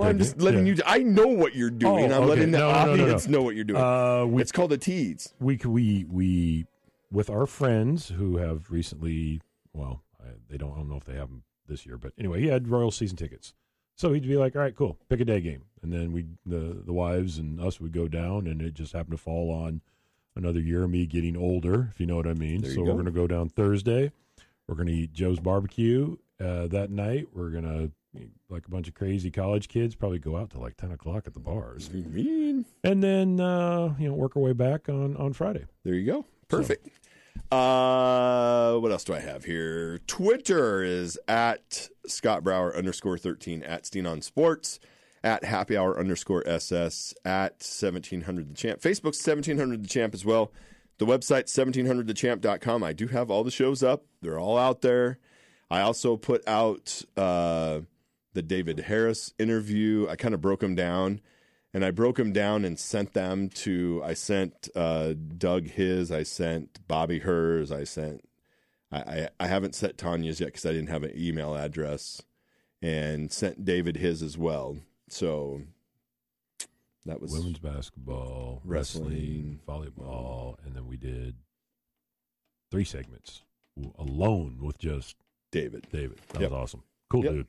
I'm just letting you. I know what you're doing. I'm letting the audience know what you're doing. It's called a tease. We with our friends who have recently, well, I don't know if they have them this year, but anyway, he had Royal season tickets. So he'd be like, all right, cool, pick a day game. And then the wives and us would go down, and it just happened to fall on another year of me getting older, if you know what I mean. So we're going to go down Thursday. We're going to eat Joe's Barbecue that night. We're going to, like a bunch of crazy college kids, probably go out to like 10 o'clock at the bars. And then, work our way back on Friday. There you go. Perfect. So. What else do I have here? Twitter is at Scott Brower _13, at Steenon Sports, at Happy Hour _SS, at 1700 The Champ. Facebook's 1700 The Champ as well. The website, 1700thechamp.com. I do have all the shows up. They're all out there. I also put out the David Harris interview. I kind of broke them down. And I broke them down and sent them to, I sent Doug his, I sent Bobby hers, I haven't sent Tanya's yet because I didn't have an email address, and sent David his as well. So that was women's basketball, wrestling, volleyball, and then we did 3 segments alone with just David. That was awesome. Cool dude.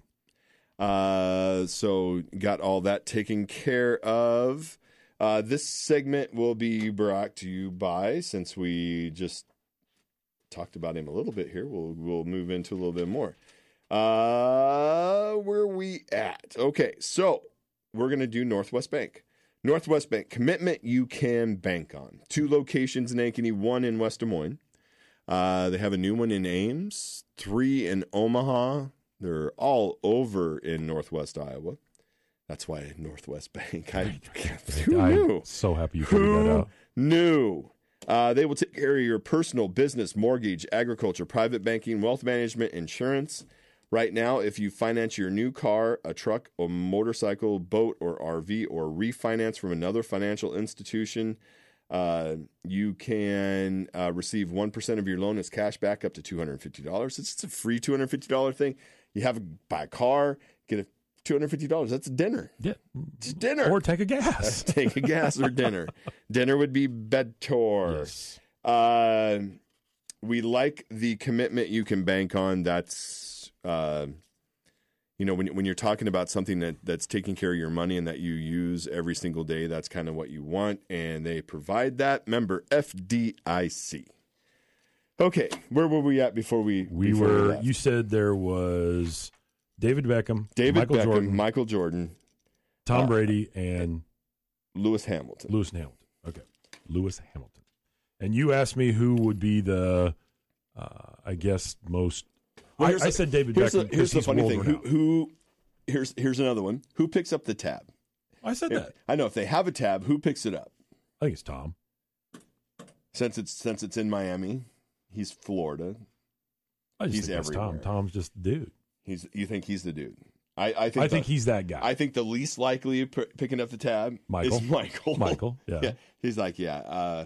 So got all that taken care of. This segment will be brought to you by, since we just talked about him a little bit here, we'll move into a little bit more. Where are we at? Okay, so we're going to do Northwest Bank. Northwest Bank, commitment you can bank on. 2 locations in Ankeny, 1 in West Des Moines. They have a new one in Ames, 3 in Omaha. They're all over in Northwest Iowa. That's why Northwest Bank. Who knew? I'm so happy you figured that out. Who knew? They will take care of your personal, business, mortgage, agriculture, private banking, wealth management, insurance. Right now, if you finance your new car, a truck, a motorcycle, boat, or RV, or refinance from another financial institution, you can receive 1% of your loan as cash back up to $250. It's a free $250 thing. You buy a car, get a $250. That's a dinner. Yeah. It's dinner. Or take a gas. Take a gas or dinner. Dinner would be better. Yes. We like the commitment you can bank on. That's, when you're talking about something that's taking care of your money and that you use every single day, that's kind of what you want. And they provide that. Member FDIC. Okay, where were we at before we left? You said there was David Beckham, Michael Jordan, Tom Brady, and Lewis Hamilton. Okay, Lewis Hamilton. And you asked me who would be the, most. Well, I said David Beckham. Here's the funny thing. Here's another one. Who picks up the tab? I said that. I know if they have a tab, who picks it up? I think it's Tom. Since it's in Miami. He's Florida. He's everywhere. Tom's just the dude. You think he's the dude? I think he's that guy. I think the least likely picking up the tab is Michael. Michael, yeah. He's like, and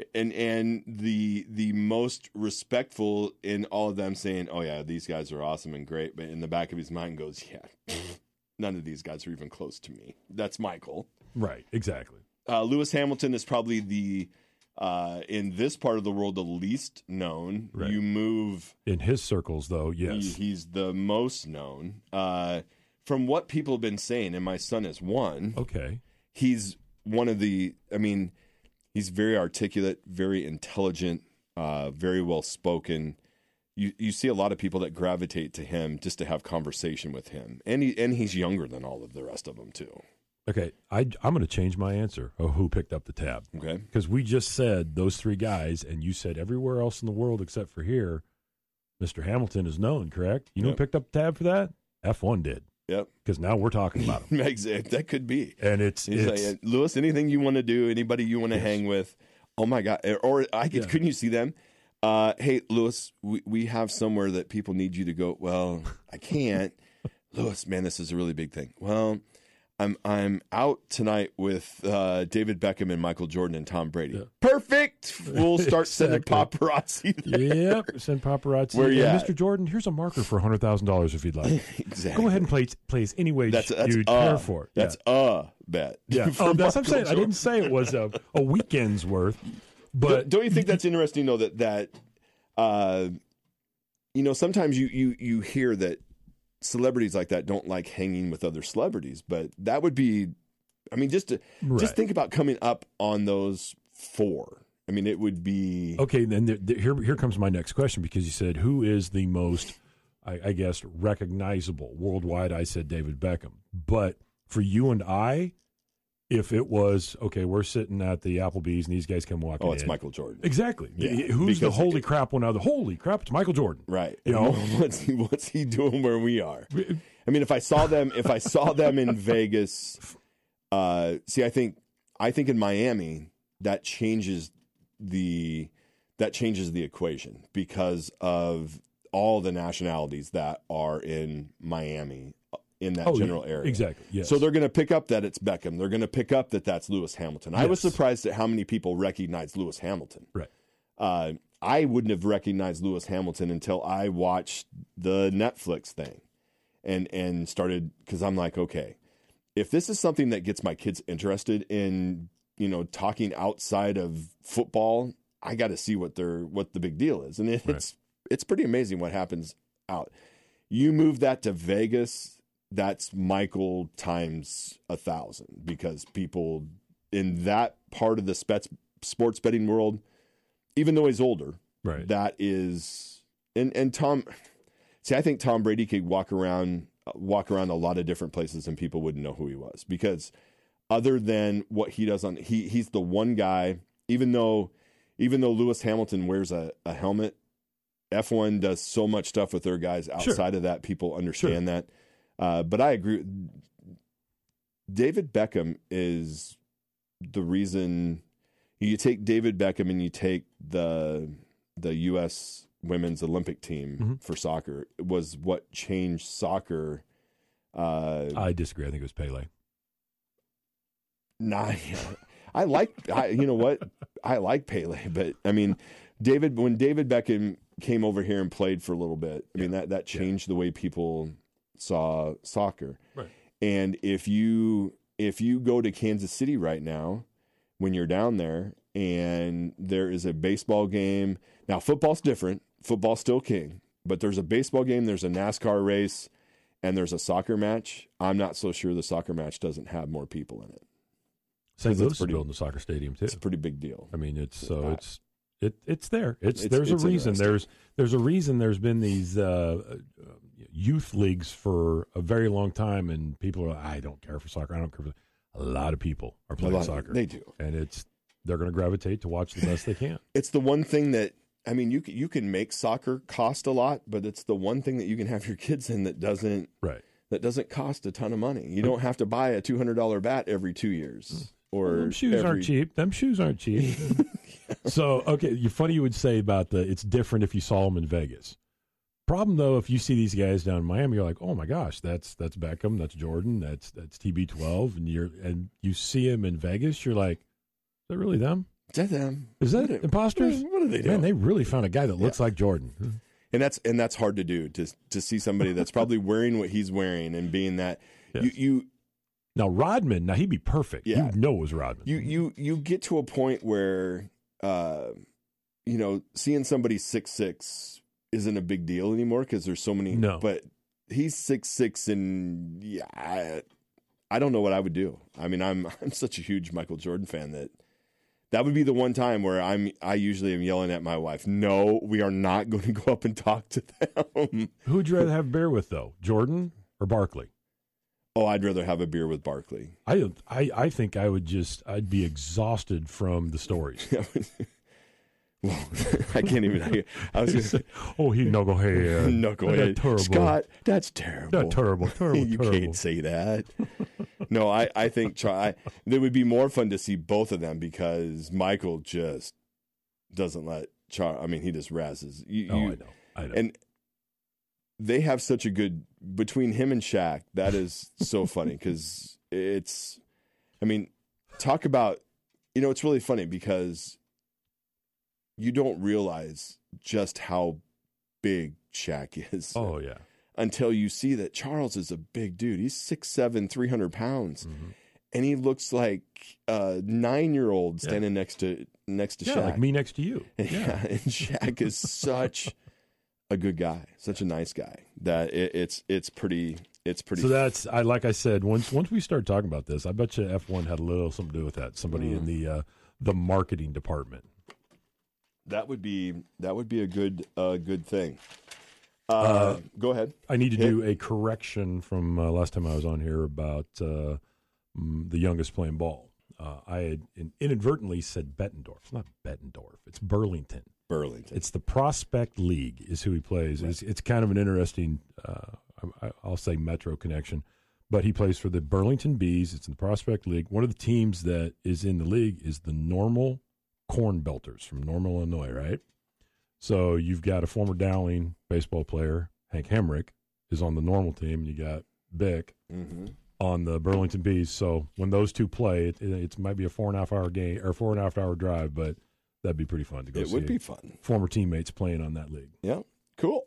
the most respectful in all of them saying, oh yeah, these guys are awesome and great, but in the back of his mind goes, yeah, none of these guys are even close to me. That's Michael. Right, exactly. Lewis Hamilton is probably the in this part of the world, the least known. Right. You move in his circles, though. Yes, he's the most known. From what people have been saying, and my son is one. Okay, he's one of the. I mean, he's very articulate, very intelligent, very well spoken. You see a lot of people that gravitate to him just to have conversation with him, and he's younger than all of the rest of them too. Okay, I'm going to change my answer of who picked up the tab. Okay. Because we just said those 3 guys, and you said everywhere else in the world except for here, Mr. Hamilton is known, correct? You know who picked up the tab for that? F1 did. Yep. Because now we're talking about him. That could be. And it's like, Lewis, anything you want to do, anybody you want to hang with, oh my God. Or couldn't you see them? Hey, Lewis, we have somewhere that people need you to go. Well, I can't. Lewis, man, this is a really big thing. Well, I'm out tonight with David Beckham and Michael Jordan and Tom Brady. Yeah. Perfect. We'll start sending paparazzi there. Yep, send paparazzi. Where you at? Mr. Jordan, here's a marker for $100,000 if you'd like. Exactly. Go ahead and play any wage That's you care for. That's a bet. Yeah. For That's what I'm saying. Michael I didn't say it was a weekend's worth, but don't you think that's interesting though that sometimes you hear that celebrities like that don't like hanging with other celebrities, but that would be, just think about coming up on those four. It would be okay. Then here comes my next question, because you said who is the most, I guess, recognizable worldwide. I said David Beckham, but for you and I, if it was, okay, we're sitting at the Applebee's and these guys come walking in. Oh, it's Michael Jordan. Exactly. Yeah, Who's the holy crap one out of the holy crap? It's Michael Jordan. Right. You know, what's he doing where we are? If I saw them in Vegas, I think in Miami that changes the equation because of all the nationalities that are in Miami. In that general area. Exactly. Yes. So they're going to pick up that it's Beckham. They're going to pick up that that's Lewis Hamilton. Yes. I was surprised at how many people recognized Lewis Hamilton. Right. I wouldn't have recognized Lewis Hamilton until I watched the Netflix thing and started, because I'm like, okay, if this is something that gets my kids interested in, talking outside of football, I got to see what the big deal is. And it's pretty amazing what happens out. You move that to Vegas, that's Michael times 1,000, because people in that part of the sports betting world, even though he's older, right? That is, and Tom. See, I think Tom Brady could walk around a lot of different places and people wouldn't know who he was, because other than what he does he's the one guy. Even though Lewis Hamilton wears a helmet, F1 does so much stuff with their guys outside of that. People understand that. But I agree. David Beckham is the reason. You take David Beckham and you take the U.S. women's Olympic team for soccer. It was what changed soccer. I disagree. I think it was Pele. Nah, I like Pele, but when David Beckham came over here and played for a little bit, that changed the way people saw soccer. Right. And if you go to Kansas City right now, when you're down there and there is a baseball game, now football's different, football's still king, but there's a baseball game, there's a NASCAR race, and there's a soccer match, I'm not so sure the soccer match doesn't have more people in it. St. Louis is building a soccer stadium too. It's a pretty big deal. It's there. There's a reason. There's a reason there's been these youth leagues for a very long time, and people are like, I don't care for soccer. I don't care for. A lot of people are playing soccer. They do, and they're going to gravitate to watch the best they can. It's the one thing that you can make soccer cost a lot, but it's the one thing that you can have your kids in that doesn't cost a ton of money. You don't have to buy a $200 bat every 2 years. Or them shoes aren't cheap. So, okay, you're funny you would say about it's different if you saw them in Vegas. Problem, though, if you see these guys down in Miami, you're like, oh, my gosh, that's Beckham, that's Jordan, that's TB12, and you see him in Vegas, you're like, is that really them? Is that them? Is that imposters? What are they doing? Man, they really found a guy that looks like Jordan. And that's hard to do, to see somebody that's probably wearing what he's wearing and being that. Yes. Now, Rodman, he'd be perfect. Yeah. You know it was Rodman. You get to a point where, seeing somebody 6'6" isn't a big deal anymore because there's so many. No. But he's 6'6", and I don't know what I would do. I'm such a huge Michael Jordan fan that would be the one time where I usually am yelling at my wife, no, we are not going to go up and talk to them. Who would you rather have beer with, though, Jordan or Barkley? Oh, I'd rather have a beer with Barkley. I think I'd be exhausted from the stories. Well, I can't even. I was just. Oh, he knucklehead. Knucklehead. Terrible. Scott, that's terrible. That's terrible. You can't say that. No, I think it would be more fun to see both of them because Michael just doesn't let he just razzes. I know. And they have such a good between him and Shaq. That is so funny because it's, I mean, talk about, it's really funny because you don't realize just how big Shaq is. Oh, yeah. Until you see that Charles is a big dude. He's 6'7", 300 pounds. Mm-hmm. And he looks like a 9-year-old standing next to Shaq. Like me next to you. Yeah, and Shaq is such a good guy, such a nice guy that it's pretty. So that's like I said. Once we start talking about this, I bet you F1 had a little something to do with that. Somebody in the marketing department. That would be a good thing. Go ahead. I need to do a correction from last time I was on here about the youngest playing ball. I had inadvertently said Bettendorf. It's not Bettendorf. It's Burlington. It's the Prospect League is who he plays. Right. It's kind of an interesting, I'll say Metro connection. But he plays for the Burlington Bees. It's in the Prospect League. One of the teams that is in the league is the Normal Corn Belters from Normal, Illinois, right? So you've got a former Dowling baseball player, Hank Hemrick, is on the Normal team, and you got Bick on the Burlington Bees. So when those two play, it might be a 4.5 hour game or 4.5 hour drive, but that'd be pretty fun to go see. It would be fun. Former teammates playing on that league. Yeah, cool.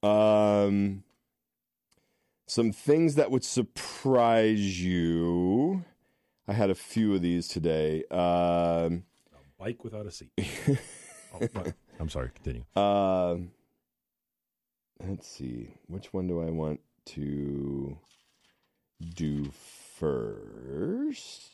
Some things that would surprise you. I had a few of these today. A bike without a seat. I'm sorry, continue. Let's see. Which one do I want to do first?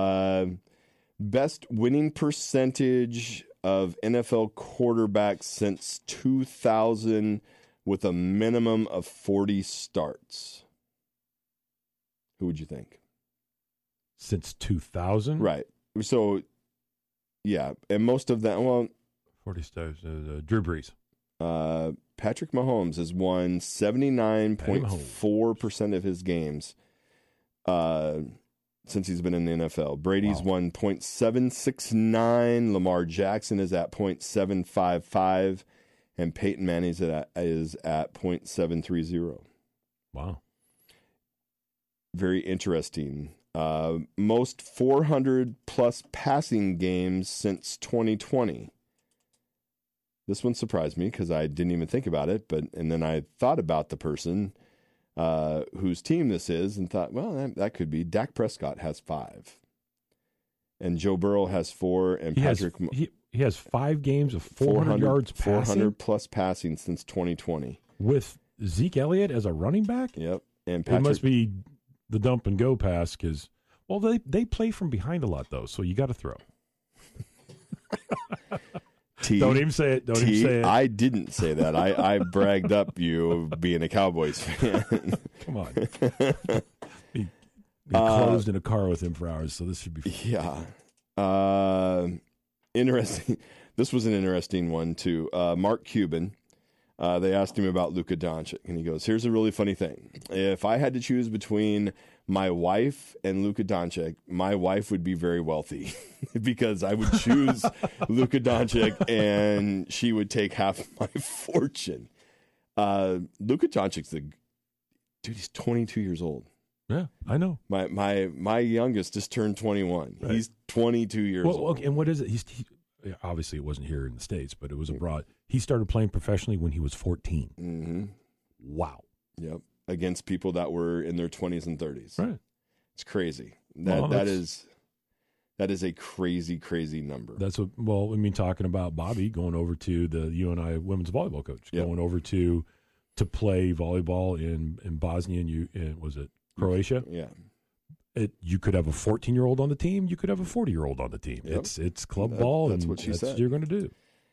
Best winning percentage of NFL quarterbacks since 2000 with a minimum of 40 starts. Who would you think? Since 2000? Right. So, yeah. And most of them, 40 starts. Drew Brees. Patrick Mahomes has won 79.4% of his games since he's been in the NFL. Brady's won .769. Lamar Jackson is at .755. And Peyton Manning is at .730. Wow. Very interesting. Most 400-plus passing games since 2020. This one surprised me because I didn't even think about it, and then I thought about the person whose team this is and thought, well, that could be. Dak Prescott has 5. And Joe Burrow has 4, and he has 5 games of 400 yards passing? 400-plus passing since 2020. With Zeke Elliott as a running back? Yep. And it must be the dump and go pass because, well, they play from behind a lot, though, so you got to throw. Don't even say it. I didn't say that. I bragged up you being a Cowboys fan. Come on. Be closed in a car with him for hours, so this should be fun. Yeah. Interesting. This was an interesting one, too. Mark Cuban, they asked him about Luka Doncic, and he goes, here's a really funny thing. If I had to choose between my wife and Luka Doncic, my wife would be very wealthy because I would choose Luka Doncic and she would take half my fortune. Luka Doncic's dude, he's 22 years old. Yeah, I know. My youngest just turned 21. Right. He's 22 years old. Okay, and what is it? He obviously it wasn't here in the States, but it was abroad. He started playing professionally when he was 14. Mm-hmm. Wow. Yep. Against people that were in their 20s and 30s. Right. It's crazy. That is a crazy, crazy number. That's what, well, I mean, talking about Bobby going over to the UNI women's volleyball coach, going over to play volleyball in Bosnia and was it Croatia? Yeah. You could have a 14-year-old on the team. You could have a 40-year-old on the team. Yep. It's club ball, that's and what she that's said. what you're going to do.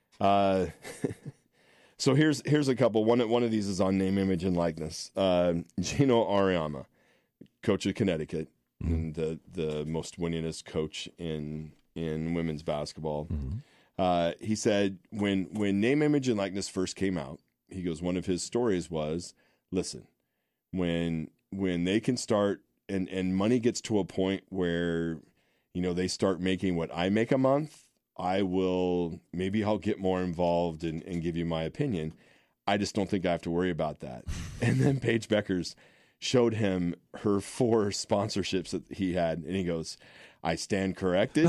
So here's a couple. One of these is on name, image, and likeness. Gino Auriemma, coach of Connecticut, and the most winningest coach in women's basketball. Mm-hmm. He said when name, image, and likeness first came out, he goes, one of his stories was, listen, when they can start and money gets to a point where, they start making what I make a month, I'll get more involved and give you my opinion. I just don't think I have to worry about that. And then Paige Beckers showed him her 4 sponsorships that he had, and he goes, I stand corrected.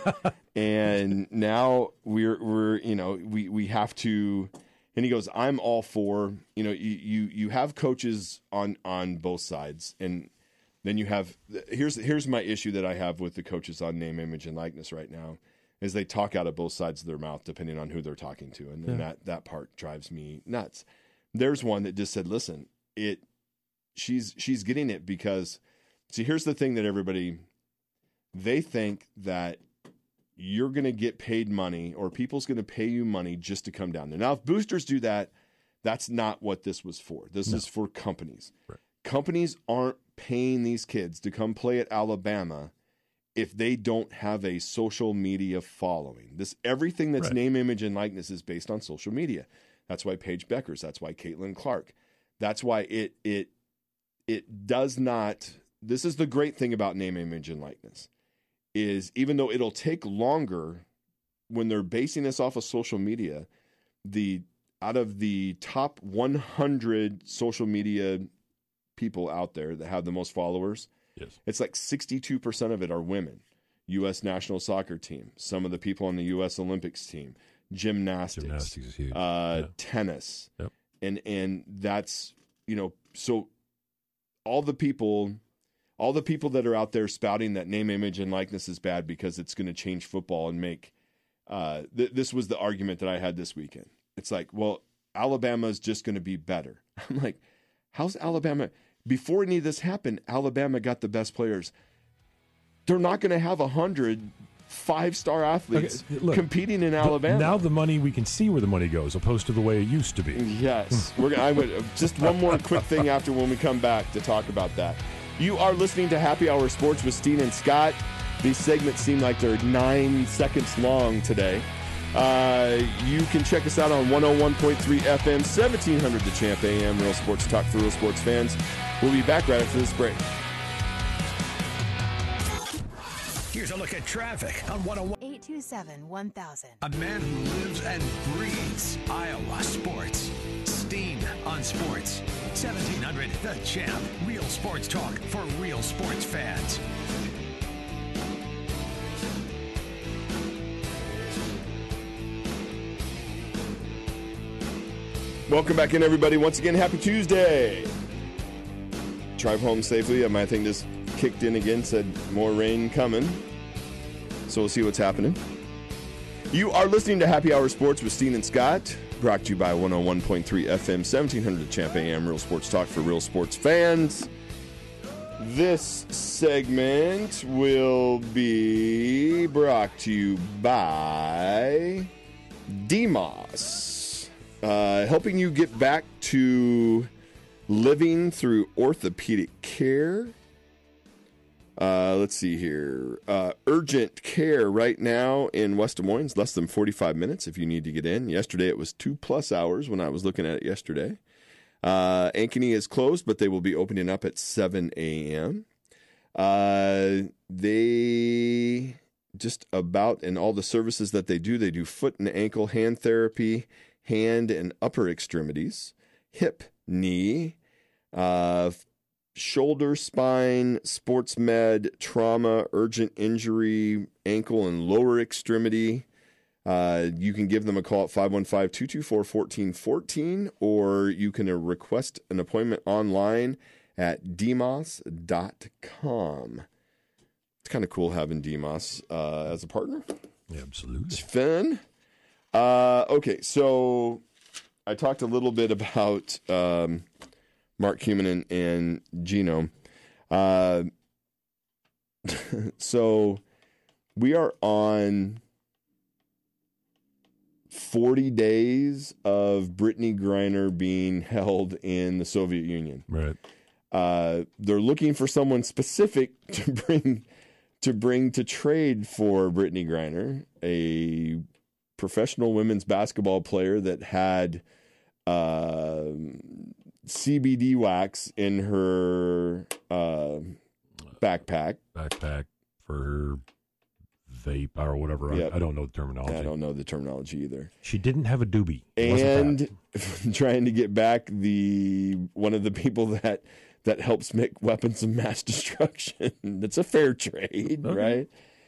And now we're we have to, and he goes, I'm all for, you have coaches on both sides, and then you have, here's my issue that I have with the coaches on name, image, and likeness right now, is they talk out of both sides of their mouth depending on who they're talking to, and then that part drives me nuts. There's one that just said, listen, she's getting it because, see, here's the thing that everybody, they think that you're going to get paid money or people's going to pay you money just to come down there. Now, if boosters do that, that's not what this was for. This is for companies. Right. Companies aren't paying these kids to come play at Alabama if they don't have a social media following. Everything that's name, image, and likeness is based on social media. That's why Paige Beckers. That's why Caitlin Clark. That's why it does not. This is the great thing about name, image, and likeness, is even though it'll take longer when they're basing this off of social media, out of the top 100 social media people out there that have the most followers, it's like 62% of it are women. U.S. national soccer team, some of the people on the U.S. Olympics team, gymnastics is huge. Tennis. Yep. And that's, so all the people that are out there spouting that name, image, and likeness is bad because it's going to change football and make, this was the argument that I had this weekend. It's like, well, Alabama's just going to be better. I'm like, how's Alabama? Before any of this happened, Alabama got the best players. They're not going to have 100 5-star athletes competing in Alabama. Now the money, we can see where the money goes, opposed to the way it used to be. Yes. I would just one more quick thing after when we come back to talk about that. You are listening to Happy Hour Sports with Steen and Scott. These segments seem like they're 9 seconds long today. You can check us out on 101.3 FM, 1700 The Champ AM, Real Sports Talk for Real Sports fans. We'll be back right after this break. Here's a look at traffic on 101. 827-1000. A man who lives and breathes Iowa sports. Steen on sports. 1700 The Champ. Real sports talk for real sports fans. Welcome back in, everybody. Once again, happy Tuesday. Drive home safely. My thing just kicked in again, said more rain coming. So we'll see what's happening. You are listening to Happy Hour Sports with Steen and Scott, brought to you by 101.3 FM, 1700 Champ AM, Real Sports Talk for real sports fans. This segment will be brought to you by DMOS, helping you get back to living through orthopedic care. Let's see here. Urgent care right now in West Des Moines, less than 45 minutes if you need to get in. Yesterday it was 2+ hours when I was looking at it yesterday. Ankeny is closed, but they will be opening up at 7 a.m. They just about, in all the services that they do foot and ankle, hand therapy, hand and upper extremities, hip, knee, shoulder, spine, sports med, trauma, urgent injury, ankle and lower extremity. You can give them a call at 515-224-1414, or you can request an appointment online at dmos.com. It's kind of cool having DMOS as a partner. Yeah, absolutely. It's fun. Okay, so I talked a little bit about Mark Cuman and Genome. So we are on 40 days of Brittney Griner being held in the Soviet Union. Right. They're looking for someone specific to bring to trade for Brittney Griner, a professional women's basketball player that had CBD wax in her backpack for her vape or whatever. Yep. I don't know the terminology. I don't know the terminology either. She didn't have a doobie. And trying to get back one of the people that that helps make weapons of mass destruction. It's a fair trade, right?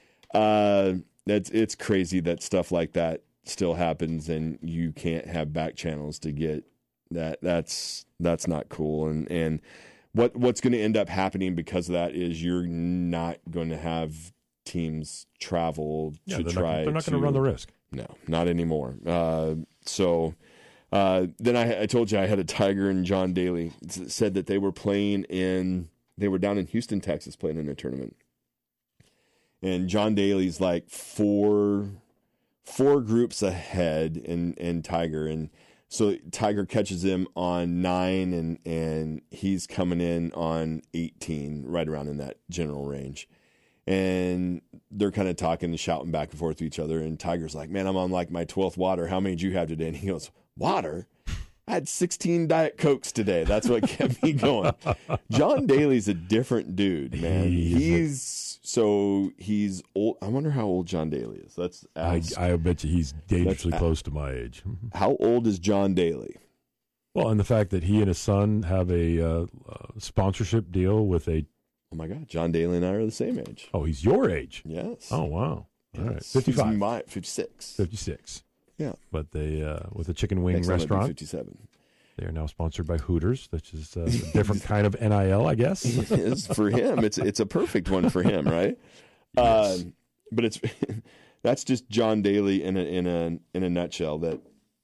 It's crazy that stuff like that still happens, and you can't have back channels to get that. That's not cool. And what's going to end up happening because of that is you're not going to have teams travel to try. They're not going to run the risk. No, not anymore. So then I told you I had a Tiger and John Daly. It said that they were down in Houston, Texas, playing in a tournament. And John Daly's like four groups ahead and Tiger. And so Tiger catches him on 9 and he's coming in on 18, right around in that general range. And they're kind of talking and shouting back and forth to each other. And Tiger's like, man, I'm on like my 12th water. How many did you have today? And he goes, water? I had 16 Diet Cokes today. That's what kept me going. John Daly's a different dude, man. He's old. I wonder how old John Daly is. Let's ask. I bet you he's dangerously close to my age. How old is John Daly? Well, and the fact that he and his son have a sponsorship deal with a... Oh, my God. John Daly and I are the same age. Oh, he's your age? Yes. Oh, wow. All right. 55. 56. 56. Yeah. But they, with a chicken wing Next time restaurant. 57. They are now sponsored by Hooters, which is a different kind of NIL, I guess. It is for him. It's a perfect one for him, right? Yes. But that's just John Daly in a nutshell. That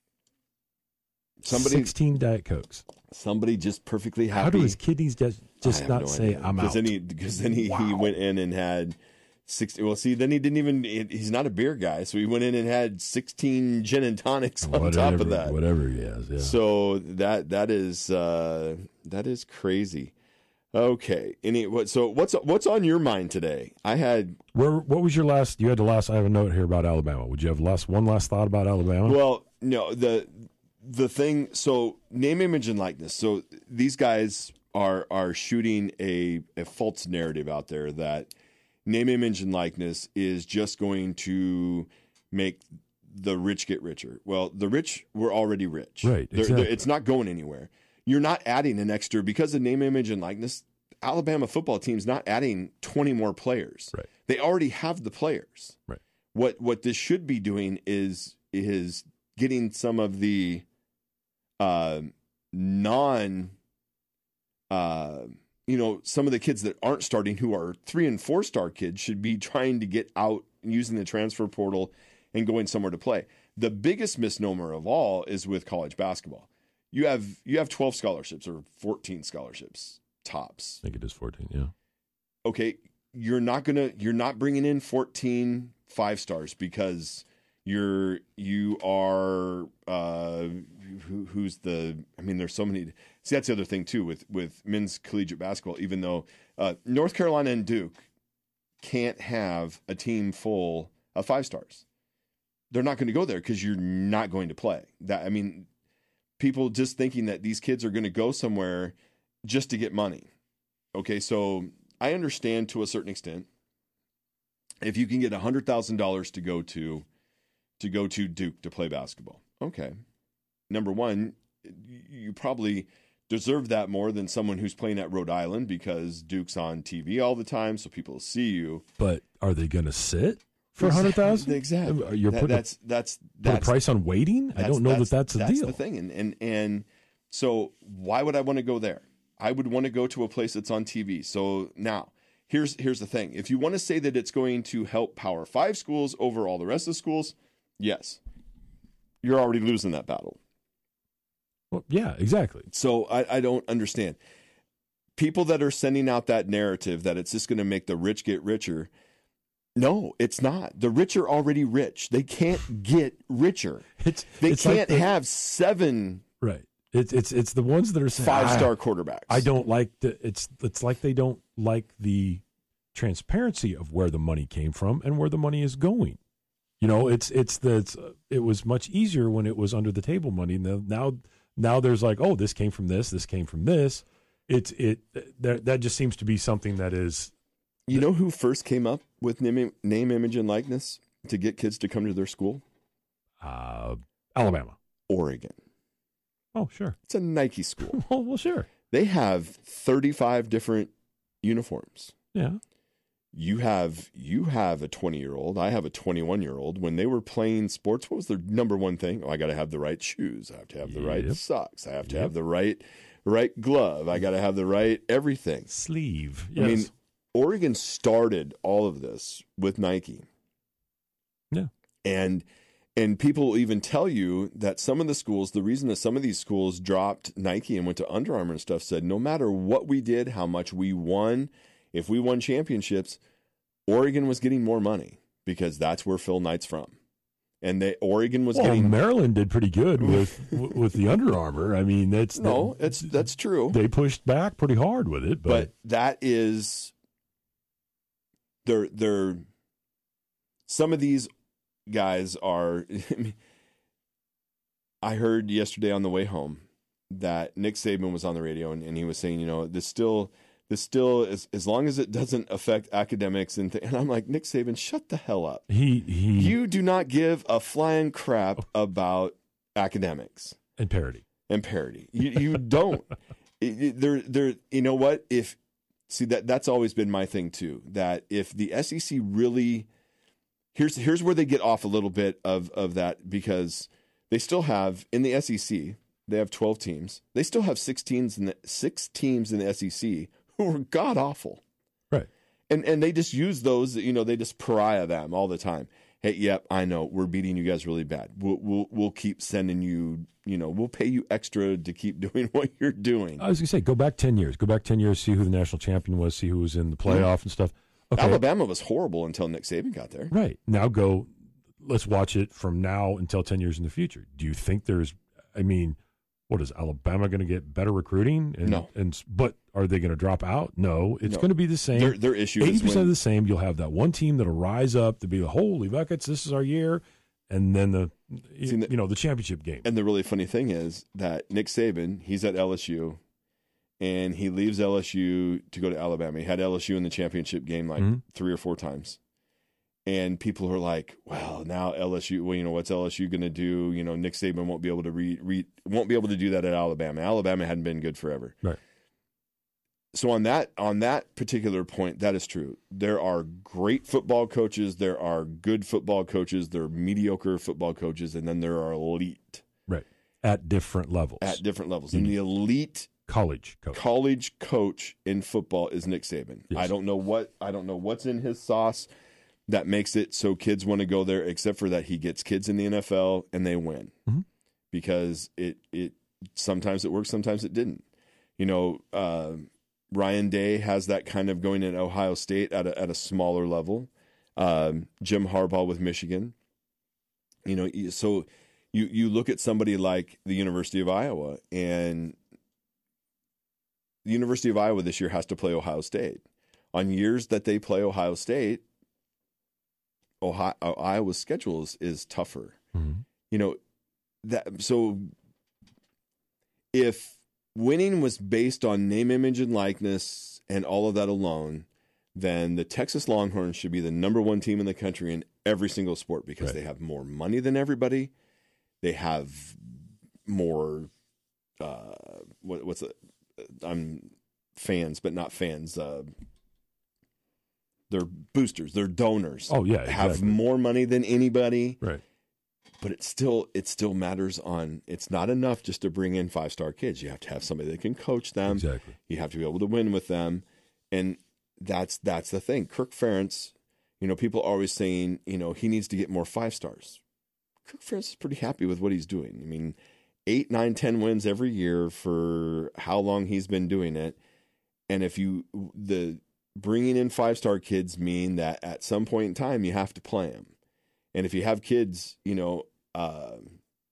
16 Diet Cokes. Somebody just perfectly happy. How do his kidneys just not say idea. I'm out? Because then he went in and had 60. Well, see, then he didn't even. He's not a beer guy, so he went in and had 16 gin and tonics on top of that. Whatever he has. Yeah. So that is crazy. Okay. So what's on your mind today? What was your last? You had the last. I have a note here about Alabama. Would you have one last thought about Alabama? Well, no. The thing. So name, image, and likeness. So these guys are shooting a false narrative out there that name, image, and likeness is just going to make the rich get richer. Well, the rich were already rich. Right. Exactly. It's not going anywhere. You're not adding an extra because of name, image, and likeness. Alabama football team's not adding 20 more players. Right. They already have the players. Right. What this should be doing is getting some of the some of the kids that aren't starting, who are 3 and 4 star kids, should be trying to get out and using the transfer portal and going somewhere to play. The biggest misnomer of all is with college basketball. You have 12 scholarships or 14 scholarships tops. I think it is 14. Yeah. Okay, you're not bringing in 14 5 stars because you are there's so many. See, that's the other thing too with men's collegiate basketball. Even though North Carolina and Duke can't have a team full of 5 stars, they're not going to go there because you're not going to play. People just thinking that these kids are going to go somewhere just to get money. Okay, so I understand to a certain extent if you can get $100,000 to go to Duke to play basketball. Okay, number one, you probably deserve that more than someone who's playing at Rhode Island because Duke's on TV all the time, so people will see you. But are they going to sit for 100,000? Exactly. You're putting that's a price on waiting. I don't know that's the deal. That's the thing, and so why would I want to go there? I would want to go to a place that's on TV. So now here's the thing: if you want to say that it's going to help Power 5 schools over all the rest of the schools, yes, you're already losing that battle. Well, yeah, exactly. So I don't understand people that are sending out that narrative that it's just going to make the rich get richer. No, it's not. The rich are already rich. They can't get richer. They can't have 7 right. It's the ones that are saying 5-star quarterbacks. I don't like it's like they don't like the transparency of where the money came from and where the money is going. It was much easier when it was under the table money. Now there's like, oh, this came from this came from this. That just seems to be something that is. You know who first came up with name, image, and likeness to get kids to come to their school? Alabama. Oregon. Oh, sure. It's a Nike school. Well, sure. They have 35 different uniforms. Yeah. You have a 20-year-old. I have a 21-year-old. When they were playing sports, what was their number one thing? Oh, I got to have the right shoes. I have to have the right socks. I have to have the right glove. I got to have the right everything. Sleeve. Yes. I mean, Oregon started all of this with Nike. Yeah. And people will even tell you that some of the schools, the reason that some of these schools dropped Nike and went to Under Armour and stuff, said no matter what we did, how much we won, if we won championships, Oregon was getting more money because that's where Phil Knight's from. And Oregon was getting... Maryland did pretty good with the Under Armour. I mean, that's true. They pushed back pretty hard with it. But that is... They're some of these guys are... I heard yesterday on the way home that Nick Saban was on the radio and he was saying, this still as long as it doesn't affect academics and I'm like, Nick Saban, shut the hell up. You do not give a flying crap about academics and parity. You don't. There. You know what? That's always been my thing too. That if the SEC really, here's where they get off a little bit of that, because they still have in the SEC they have 12 teams. They still have 6 teams in the SEC who are god awful, right? And they just use those. They just pariah them all the time. Hey, yep, I know we're beating you guys really bad. We'll keep sending you. We'll pay you extra to keep doing what you're doing. I was gonna say, go back 10 years. Go back 10 years. See who the national champion was. See who was in the playoff and stuff. Okay. Alabama was horrible until Nick Saban got there. Right. Now go. Let's watch it from now until 10 years in the future. Do you think there's? I mean, what is Alabama going to get better recruiting? No. But are they going to drop out? No. It's going to be the same. Their issue 80% of the same. You'll have that one team that'll rise up to be the holy buckets. This is our year, and then the championship game. And the really funny thing is that Nick Saban, he's at LSU, and he leaves LSU to go to Alabama. He had LSU in the championship game 3 or 4 times. And people are like, well, now LSU, what's LSU going to do? Nick Saban won't be able to won't be able to do that at Alabama. Alabama hadn't been good forever. Right. So on that particular point, that is true. There are great football coaches. There are good football coaches. There are mediocre football coaches. And then there are elite. Right. At different levels. And the elite college coach in football is Nick Saban. Yes. I don't know what's in his sauce that makes it so kids want to go there, except for that he gets kids in the NFL and they win. Mm-hmm. Because it sometimes it works, sometimes it didn't. Ryan Day has that kind of going in Ohio State at a smaller level. Jim Harbaugh with Michigan. So you look at somebody like the University of Iowa, and the University of Iowa this year has to play Ohio State. On years that they play Ohio State, Iowa's schedule is tougher. Mm-hmm. So if winning was based on name, image, and likeness and all of that alone, then the Texas Longhorns should be the number 1 team in the country in every single sport, because they have more money than everybody. They have more I'm fans, but not fans. They're boosters. They're donors. Oh yeah, exactly. Have more money than anybody. Right. But it still matters on. It's not enough just to bring in 5-star kids. You have to have somebody that can coach them. Exactly. You have to be able to win with them, and that's the thing. Kirk Ferentz, people are always saying, he needs to get more 5-stars. Kirk Ferentz is pretty happy with what he's doing. I mean, 8, 9, 10 wins every year for how long he's been doing it, and if bringing in 5-star kids mean that at some point in time you have to play them. And if you have kids, the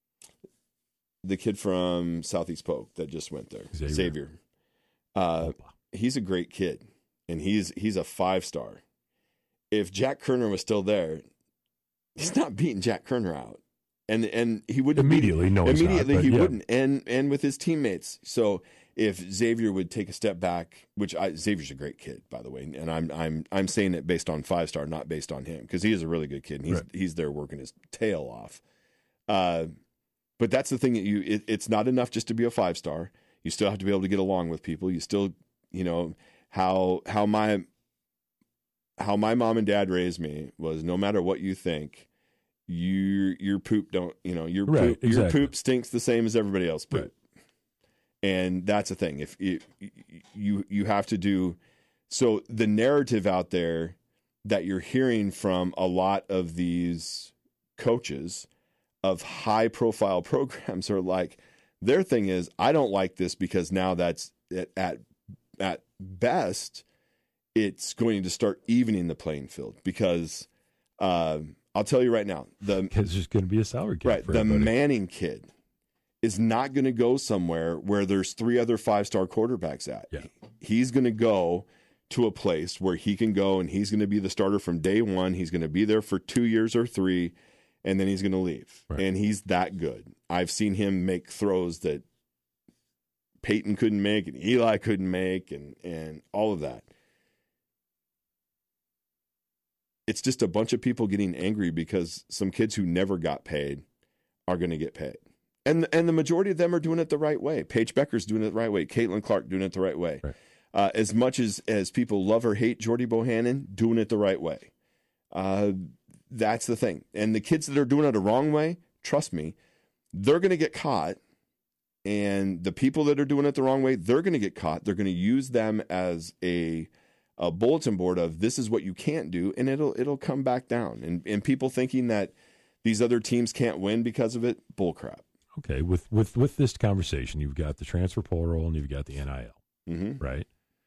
kid from Southeast Polk that just went there, Xavier, he's a great kid, and he's a 5-star. If Jack Kerner was still there, he's not beating Jack Kerner out, and he wouldn't immediately. He wouldn't, and with his teammates. So if Xavier would take a step back, which Xavier's a great kid, by the way, and I'm saying it based on 5-star, not based on him, because he is a really good kid, and he's there working his tail off. But that's the thing that it's not enough just to be a 5-star. You still have to be able to get along with people. You still, how my mom and dad raised me was, no matter what you think, your poop don't, your poop stinks the same as everybody else poop. Right. And that's the thing. If you have to do, so the narrative out there that you're hearing from a lot of these coaches of high profile programs are like, their thing is, I don't like this because now that's at best, it's going to start evening the playing field because I'll tell you right now, it's just going to be a salary cap. Right. The Manning kid is not going to go somewhere where there's 3 other 5-star quarterbacks at. Yeah. He's going to go to a place where he can go and he's going to be the starter from day one. He's going to be there for 2 years or 3, and then he's going to leave. Right. And he's that good. I've seen him make throws that Peyton couldn't make and Eli couldn't make and all of that. It's just a bunch of people getting angry because some kids who never got paid are going to get paid. And the majority of them are doing it the right way. Paige Becker's doing it the right way. Caitlin Clark doing it the right way. Right. As much as people love or hate Jordy Bohannon, doing it the right way. That's the thing. And the kids that are doing it the wrong way, trust me, they're going to get caught. And the people that are doing it the wrong way, they're going to get caught. They're going to use them as a bulletin board of this is what you can't do, and it'll come back down. And people thinking that these other teams can't win because of it, bullcrap. Okay, with this conversation, you've got the transfer portal and you've got the NIL, right?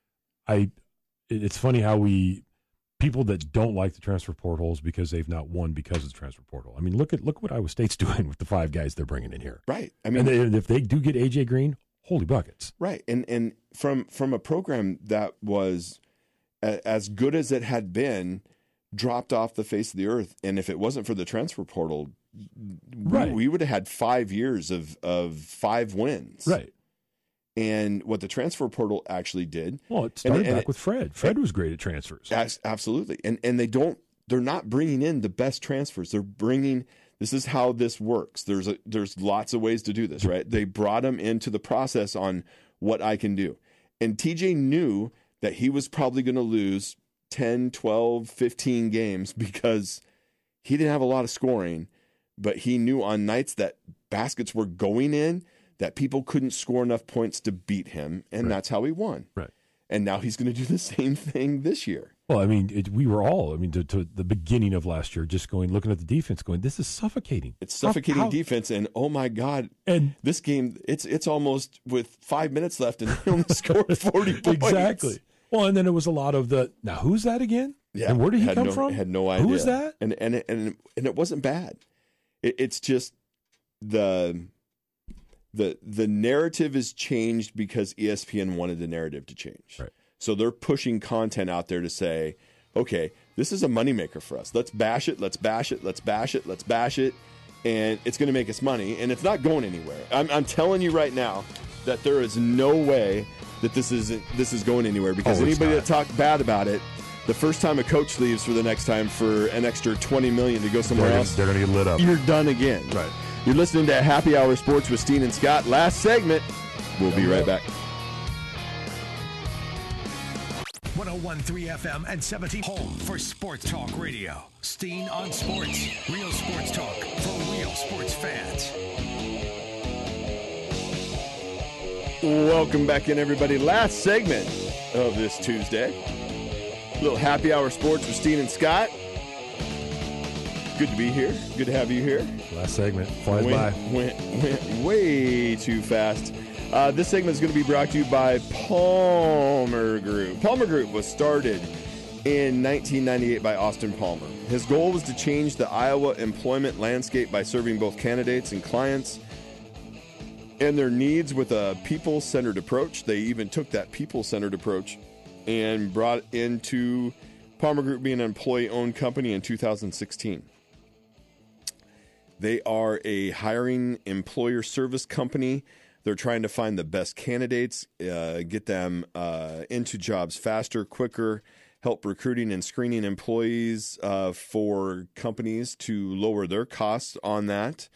It's funny how people that don't like the transfer portal is because they've not won because of the transfer portal. I mean, look what Iowa State's doing with the 5 guys they're bringing in here, right? I mean, and if they do get AJ Green, holy buckets, right? And from a program that was as good as it had been, dropped off the face of the earth, and if it wasn't for the transfer portal, we would have had 5 years of 5 wins. Right. And what the transfer portal actually did. Well, it started back with Fred. Fred was great at transfers. Absolutely. And they're not bringing in the best transfers. They're bringing, this is how this works. There's lots of ways to do this, right? They brought him into the process on what I can do. And TJ knew that he was probably going to lose 10, 12, 15 games because he didn't have a lot of scoring. But he knew on nights that baskets were going in that people couldn't score enough points to beat him, and that's how he won. Right. And now he's going to do the same thing this year. Well, I mean, we were all, to the beginning of last year, just looking at the defense, going, this is suffocating. It's suffocating defense, and oh my God, and this game, it's almost with 5 minutes left, and they only scored 40 points. Exactly. Well, and then it was a lot of now who's that again? Yeah. And where did he come from? I had no idea. Who is that? And it wasn't bad. It's just the narrative is changed because ESPN wanted the narrative to change. Right. So they're pushing content out there to say, okay, this is a moneymaker for us. Let's bash it. Let's bash it. Let's bash it. Let's bash it. And it's going to make us money. And it's not going anywhere. I'm telling you right now that there is no way that this is going anywhere because anybody that talked bad about it, the first time a coach leaves for the next time for an extra $20 million to go somewhere else, they're going to get lit up. You're done again. Right. You're listening to Happy Hour Sports with Steen and Scott. Last segment. We'll be right back. 101.3 FM and 17 home for Sports Talk Radio. Steen on Sports. Real sports talk for real sports fans. Welcome back in, everybody. Last segment of this Tuesday. Little Happy Hour Sports with Steen and Scott. Good to be here. Good to have you here. Last segment. Flies by. Went way too fast. This segment is going to be brought to you by Palmer Group. Palmer Group was started in 1998 by Austin Palmer. His goal was to change the Iowa employment landscape by serving both candidates and clients and their needs with a people-centered approach. They even took that people-centered approach and brought into Palmer Group being an employee-owned company in 2016. They are a hiring employer service company. They're trying to find the best candidates, get them into jobs faster, quicker, help recruiting and screening employees for companies to lower their costs on that.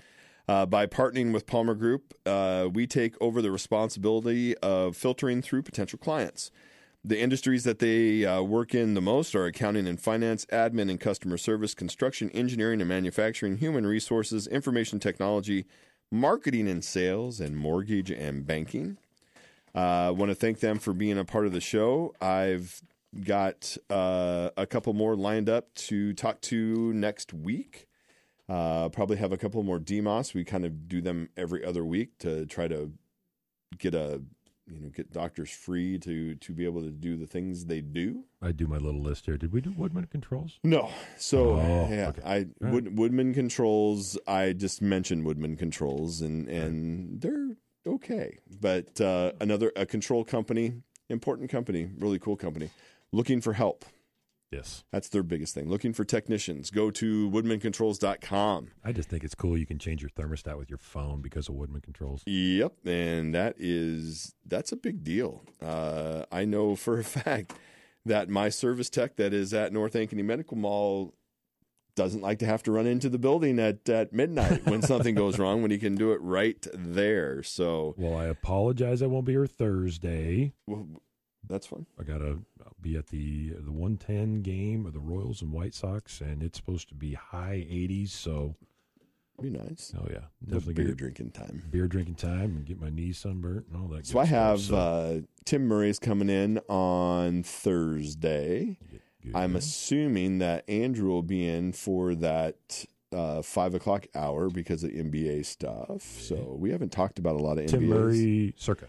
By partnering with Palmer Group, we take over the responsibility of filtering through potential clients. The industries that they work in the most are accounting and finance, admin and customer service, construction, engineering and manufacturing, human resources, information technology, marketing and sales, and mortgage and banking. I want to thank them for being a part of the show. I've got a couple more lined up to talk to next week. Probably have a couple more DMOS. We kind of do them every other week to try to get doctors free to be able to do the things they do. I do my little list here. Did we do Woodman Controls? No. So okay. Woodman Controls. I just mentioned Woodman Controls, and they're okay. But a control company, important company, really cool company, looking for help. Yes. That's their biggest thing. Looking for technicians. Go to woodmancontrols.com. I just think it's cool you can change your thermostat with your phone because of Woodman Controls. Yep, and that's a big deal. I know for a fact that my service tech that is at North Ankeny Medical Mall doesn't like to have to run into the building at midnight when something goes wrong, when he can do it right there. So, well, I apologize. I won't be here Thursday. Well, that's fun. I'll be at the 110 game of the Royals and White Sox, and it's supposed to be high 80s. So, be nice. Oh yeah, definitely beer drinking time. Beer drinking time, and get my knees sunburnt and all that. So I have Tim Murray's coming in on Thursday. Good. I'm assuming that Andrew will be in for that 5 o'clock hour because of NBA stuff. Okay. So we haven't talked about a lot of Tim NBAs. Murray, Circa.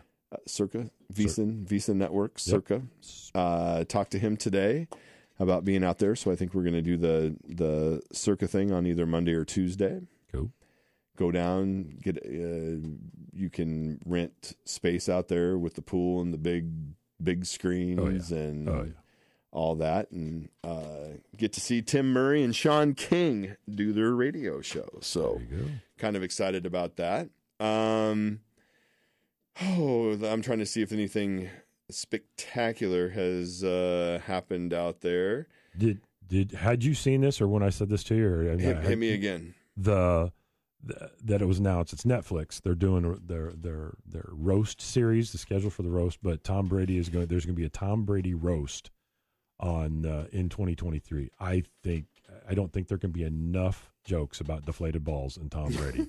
VEASAN Network, Circa. Talked to him today about being out there, so I think we're going to do the Circa thing on either Monday or Tuesday. Cool. Go down, you can rent space out there with the pool and the big screens and all that, and get to see Tim Murray and Sean King do their radio show. So kind of excited about that. I'm trying to see if anything spectacular has happened out there. Had you seen this, or when I said this to you? Or hit me again. That it was announced. It's Netflix. They're doing their roast series, the schedule for the roast. But Tom Brady there's going to be a Tom Brady roast on in 2023. I don't think there can be enough jokes about deflated balls and Tom Brady.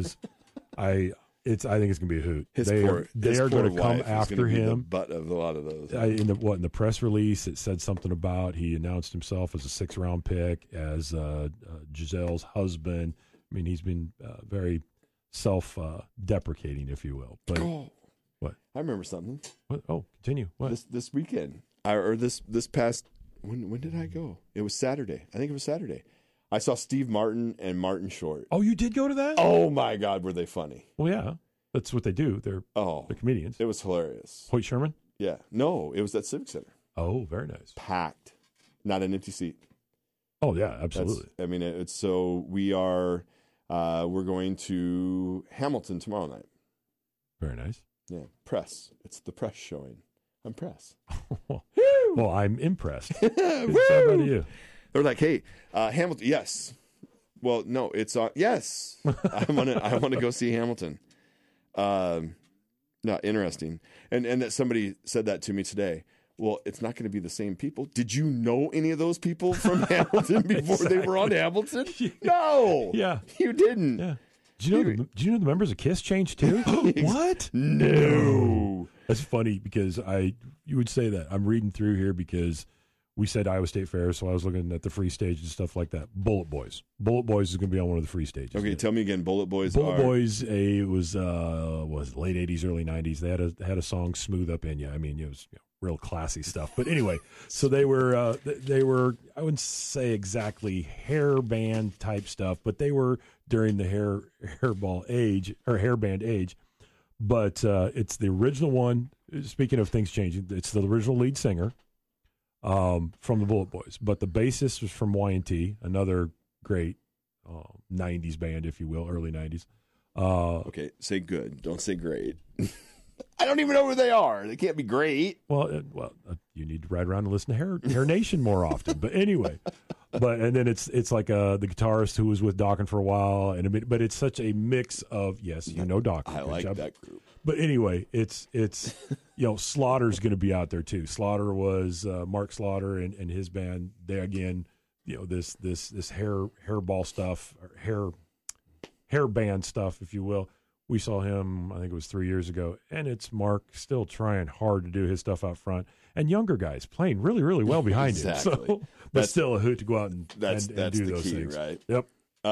I think it's going to be a hoot. They are going to come after him. The butt of a lot of those. In the press release, it said something about he announced himself as a 6th-round pick, as Gisele's husband. I mean, he's been very self-deprecating, if you will. But what? I remember something. What? Oh, continue. What? This weekend, or this past. When did I go? It was Saturday. I think it was Saturday. I saw Steve Martin and Martin Short. Oh, you did go to that? Oh, my God, were they funny. Well, yeah. That's what they do. They're comedians. It was hilarious. Hoyt Sherman? Yeah. No, it was at Civic Center. Oh, very nice. Packed. Not an empty seat. Oh, yeah, absolutely. It's so we are, we're going to Hamilton tomorrow night. Very nice. Yeah. Press. It's the press showing. I'm press. Well, I'm impressed. How about you? They're like, hey, Hamilton, yes. Well, no, it's yes. I want to go see Hamilton. No, interesting. And that somebody said that to me today. Well, it's not going to be the same people. Did you know any of those people from Hamilton before they were on Hamilton? No. Yeah. You didn't. Yeah. Did you know the members of KISS changed too? What? No. That's funny because you would say that. I'm reading through here because we said Iowa State Fair, so I was looking at the free stage and stuff like that. Bullet Boys. Bullet Boys is going to be on one of the free stages. Okay, tell me again. Bullet Boys. It was late 80s, early 90s. They had a song, "Smooth Up In Ya." I mean, it was real classy stuff. But anyway, so they were I wouldn't say exactly hair band type stuff, but they were during the hairball age or hairband age. But it's the original one. Speaking of things changing, it's the original lead singer. From the Bullet Boys, but the bassist was from Y&T, another great 90s band, if you will, early 90s. Okay, say good. Don't say great. I don't even know where they are. They can't be great. Well, you need to ride around and listen to Hair Nation more often. But anyway, and then it's like the guitarist who was with Dawkins for a while, but it's such a mix of Dawkins. I like that group. But anyway, it's Slaughter's going to be out there too. Slaughter was Mark Slaughter and his band. They again, this hairball stuff, or hair band stuff, if you will. We saw him, I think it was 3 years ago, and it's Mark still trying hard to do his stuff out front, and younger guys playing really, really well behind him. So, but still a hoot to go out and do the those key, things. Right? Yep.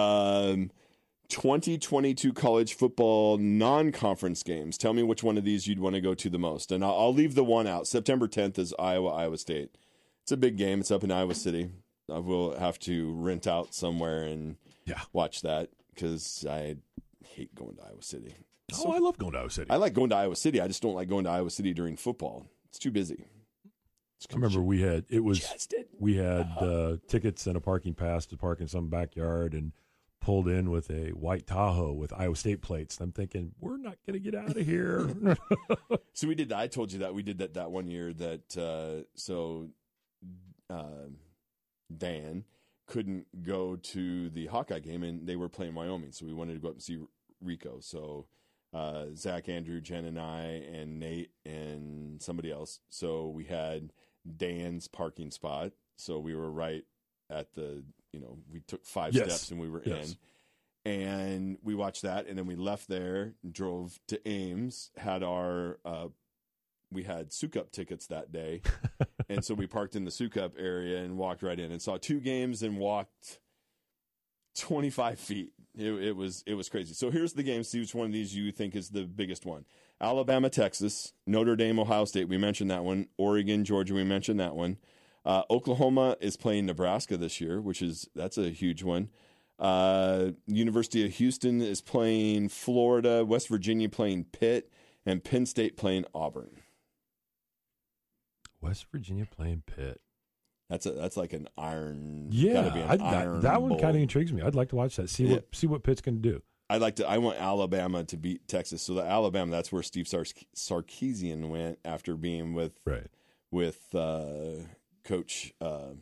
2022 college football non-conference games. Tell me which one of these you'd want to go to the most. And I'll leave the one out. September 10th is Iowa State. It's a big game. It's up in Iowa City. I will have to rent out somewhere and watch that because I hate going to Iowa City. I love going to Iowa City. I like going to Iowa City. I just don't like going to Iowa City during football. It's too busy. I remember we had tickets and a parking pass to park in some backyard and pulled in with a white Tahoe with Iowa State plates. And I'm thinking, we're not going to get out of here. So we did that. I told you that. We did that one year that Dan couldn't go to the Hawkeye game, and they were playing Wyoming. So we wanted to go up and see Rico. So Zach, Andrew, Jen, and I, and Nate, and somebody else. So we had Dan's parking spot. So we were right at the, we took 5 steps and we were in. And we watched that, and then we left there, drove to Ames, had our we had Sukup tickets that day, and so we parked in the Sukup area and walked right in and saw 2 games and walked 25 feet. It was crazy. So here's the game. See which one of these you think is the biggest one. Alabama, Texas, Notre Dame, Ohio State. We mentioned that one. Oregon, Georgia. We mentioned that one. Oklahoma is playing Nebraska this year, that's a huge one. University of Houston is playing Florida, West Virginia playing Pitt, and Penn State playing Auburn. West Virginia playing Pitt. That's like an iron. Yeah, gotta be an iron that one bowl. kind of intrigues me. I'd like to watch that. See what Pitt's going to do. I want Alabama to beat Texas. So the Alabama, that's where Steve Sarkisian went after being with Coach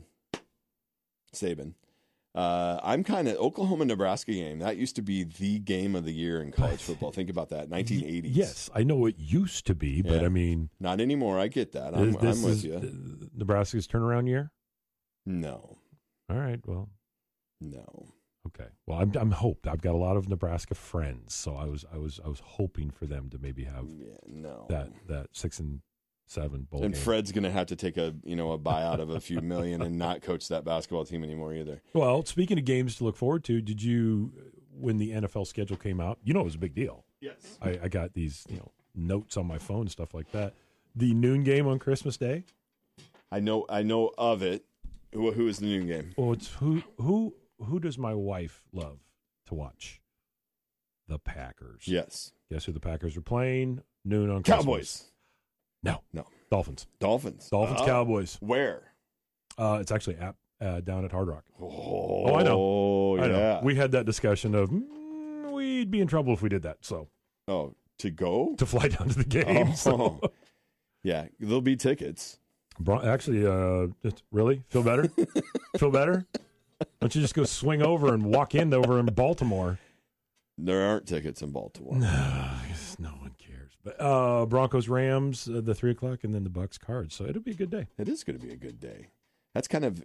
Saban. I'm kind of Oklahoma Nebraska game. That used to be the game of the year in college football. Think about that, 1980s. Yes, I know it used to be, but I mean, not anymore. I get that. I'm with you. Nebraska's turnaround year? No. All right. Well, no. Okay. Well, I'm hoped. I've got a lot of Nebraska friends, so I was hoping for them to maybe have that 6 and 7 bowl and game. Fred's going to have to take a buyout of a few million and not coach that basketball team anymore either. Well, speaking of games to look forward to, did you, when the NFL schedule came out, it was a big deal. Yes. I got these notes on my phone and stuff like that. The noon game on Christmas Day. I know of it. Who is the noon game? Well, it's who does my wife love to watch? The Packers. Yes. Guess who the Packers are playing? Noon on Christmas. Cowboys. No. Dolphins. Cowboys. Where? It's actually down at Hard Rock. Oh, I know. Yeah. I know. We had that discussion of we'd be in trouble if we did that. So. Oh, to go? To fly down to the game. Oh. So. Yeah, there'll be tickets. Actually, really? Feel better? Feel better? Why don't you just go swing over and walk in over in Baltimore? There aren't tickets in Baltimore. No one cares. But Broncos, Rams, the 3 o'clock, and then the Bucks, Cards. So it'll be a good day. It is going to be a good day. That's kind of,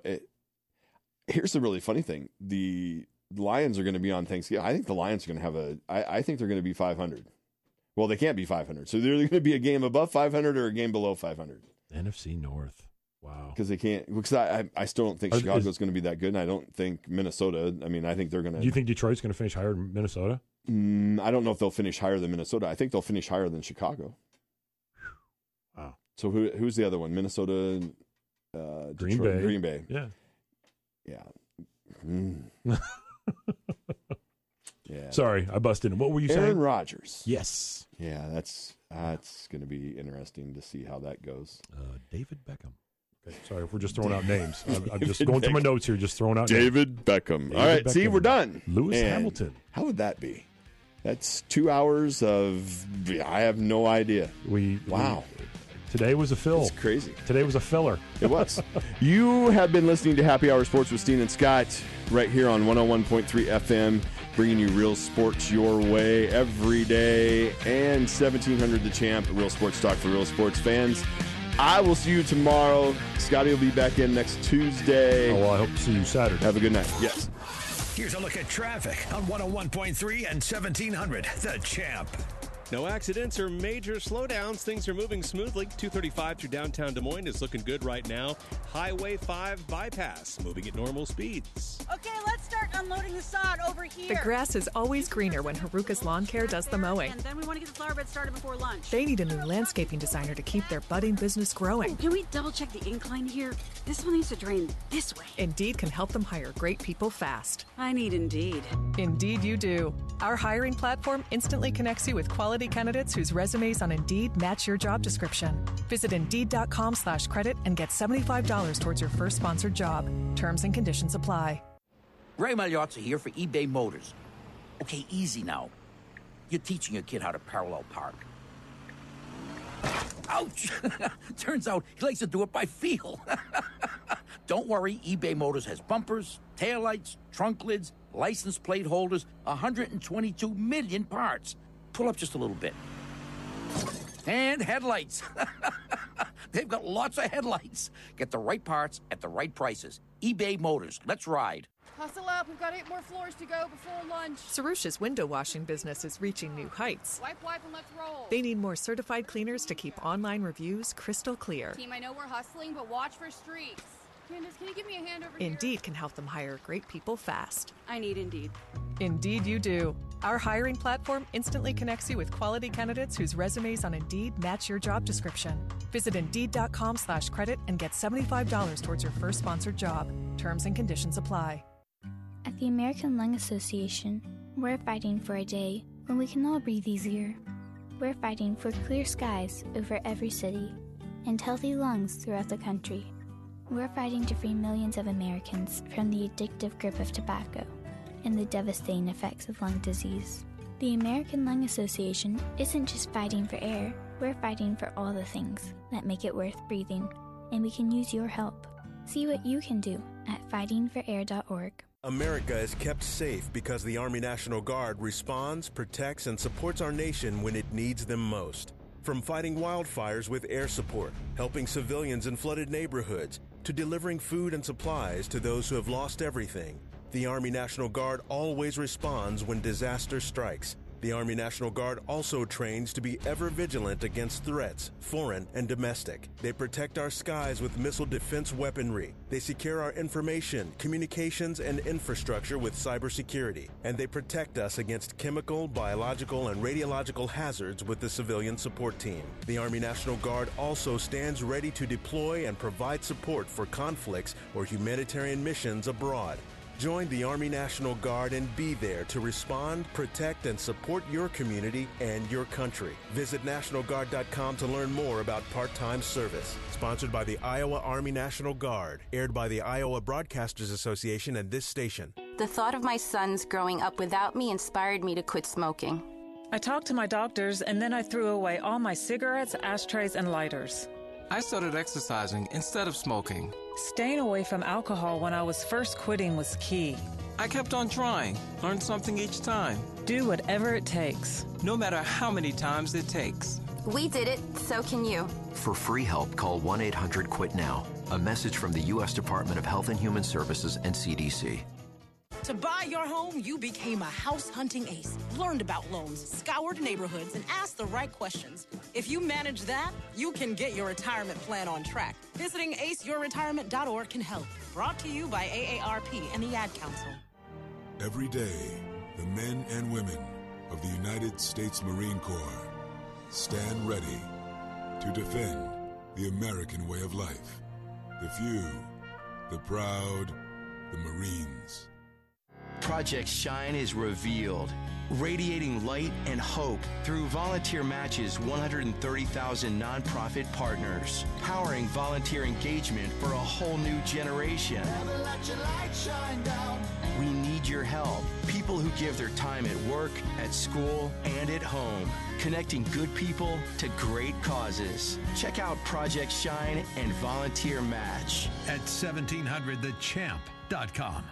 here's the really funny thing. The Lions are going to be on Thanksgiving. I think the Lions are going to have I think they're going to be 500. Well, they can't be 500. So they're going to be a game above 500 or a game below 500. NFC North. Wow. Because they can't. Because I still don't think Chicago's going to be that good, and I don't think Minnesota. I mean, I think they're going to. Do you think Detroit's going to finish higher than Minnesota? I don't know if they'll finish higher than Minnesota. I think they'll finish higher than Chicago. Wow. So who's the other one? Minnesota, Green Detroit, Bay. Green Bay. Yeah. Yeah. Yeah. Sorry, I busted in. What were you saying? Aaron Rodgers. Yes. Yeah, that's going to be interesting to see how that goes. David Beckham. Okay, sorry if we're just throwing out names. I'm just going through my notes here, just throwing out David Beckham. All right, Beckham. see, we're done. Lewis Hamilton. How would that be? That's 2 hours of. I have no idea. Wow. Today was a fill. It's crazy. Today was a filler. It was. You have been listening to Happy Hour Sports with Steen and Scott right here on 101.3 FM, bringing you real sports your way every day, and 1700 The Champ, real sports talk for real sports fans. I will see you tomorrow. Scotty will be back in next Tuesday. Oh, well, I hope to see you Saturday. Have a good night. Yes. Here's a look at traffic on 101.3 and 1700 The Champ. No accidents or major slowdowns. Things are moving smoothly. 235 through downtown Des Moines is looking good right now. Highway 5 bypass moving at normal speeds. Okay, let's start unloading the sod over here. The grass is always greener when Haruka's Lawn Care does the mowing. And then we want to get the flower bed started before lunch. They need a new landscaping designer to keep their budding business growing. Ooh, can we double check the incline here? This one needs to drain this way. Indeed can help them hire great people fast. I need Indeed. Indeed you do. Our hiring platform instantly connects you with quality candidates whose resumes on Indeed match your job description. Visit Indeed.com/credit and get $75 towards your first sponsored job. Terms and conditions apply. Ray Magliozzi here for eBay Motors. Okay, easy now. You're teaching your kid how to parallel park. Ouch! Turns out he likes to do it by feel. Don't worry, eBay Motors has bumpers, taillights, trunk lids, license plate holders, 122 million parts. Pull up just a little bit. And headlights. They've got lots of headlights. Get the right parts at the right prices. eBay Motors. Let's ride. Hustle up. We've got 8 more floors to go before lunch. Sarusha's window washing business is reaching new heights. Wipe, and let's roll. They need more certified cleaners to keep online reviews crystal clear. Team, I know we're hustling, but watch for streaks. Candace, can you give me a hand over here? Indeed can help them hire great people fast. I need Indeed. Indeed you do. Our hiring platform instantly connects you with quality candidates whose resumes on Indeed match your job description. Visit Indeed.com/credit and get $75 towards your first sponsored job. Terms and conditions apply. At the American Lung Association, we're fighting for a day when we can all breathe easier. We're fighting for clear skies over every city and healthy lungs throughout the country. We're fighting to free millions of Americans from the addictive grip of tobacco and the devastating effects of lung disease. The American Lung Association isn't just fighting for air, we're fighting for all the things that make it worth breathing, and we can use your help. See what you can do at fightingforair.org. America is kept safe because the Army National Guard responds, protects, and supports our nation when it needs them most. From fighting wildfires with air support, helping civilians in flooded neighborhoods, to delivering food and supplies to those who have lost everything, the Army National Guard always responds when disaster strikes. The Army National Guard also trains to be ever vigilant against threats, foreign and domestic. They protect our skies with missile defense weaponry. They secure our information, communications, and infrastructure with cybersecurity. And they protect us against chemical, biological, and radiological hazards with the civilian support team. The Army National Guard also stands ready to deploy and provide support for conflicts or humanitarian missions abroad. Join the Army National Guard and be there to respond, protect, and support your community and your country. Visit NationalGuard.com to learn more about part-time service. Sponsored by the Iowa Army National Guard. Aired by the Iowa Broadcasters Association and this station. The thought of my sons growing up without me inspired me to quit smoking. I talked to my doctors, and then I threw away all my cigarettes, ashtrays, and lighters. I started exercising instead of smoking. Staying away from alcohol when I was first quitting was key. I kept on trying, learned something each time. Do whatever it takes. No matter how many times it takes. We did it, so can you. For free help, call 1-800-QUIT-NOW. A message from the U.S. Department of Health and Human Services and CDC. To buy your home, you became a house hunting ace, learned about loans, scoured neighborhoods, and asked the right questions. If you manage that, you can get your retirement plan on track. Visiting aceyourretirement.org can help. Brought to you by AARP and the Ad Council. Every day, the men and women of the United States Marine Corps stand ready to defend the American way of life. The few, the proud, the Marines. Project Shine is revealed, radiating light and hope through volunteer matches 130,000 nonprofit partners, powering volunteer engagement for a whole new generation. Never let your light shine down. We need your help. People People who give their time at work, at school, and at home. Connecting good people to great causes. Check out Project Shine and Volunteer Match at 1700thechamp.com.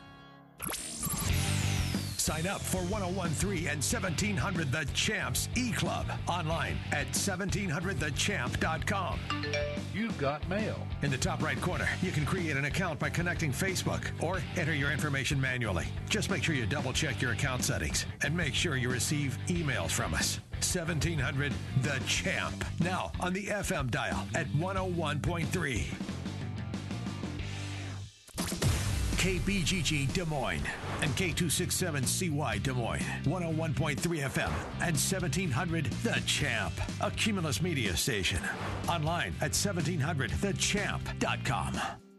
Sign up for 1013 and 1700 The Champs E-Club online at 1700thechamp.com. You've got mail. In the top right corner, you can create an account by connecting Facebook or enter your information manually. Just make sure you double check your account settings and make sure you receive emails from us. 1700 The Champ. Now on the FM dial at 101.3. KBGG Des Moines and K267CY Des Moines, 101.3 FM and 1700 The Champ, a Cumulus Media station. Online at 1700thechamp.com.